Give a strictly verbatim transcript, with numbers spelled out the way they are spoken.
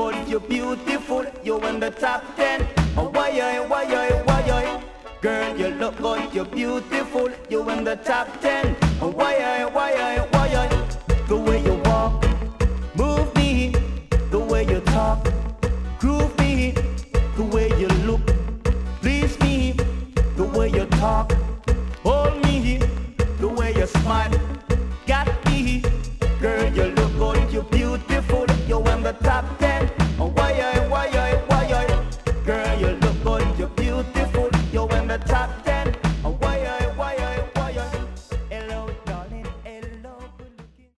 good, you're beautiful, you in the top ten. Oh, why, why, why, why, girl, you look good, you're beautiful, you in the top ten. Oh, why, why, why, the way you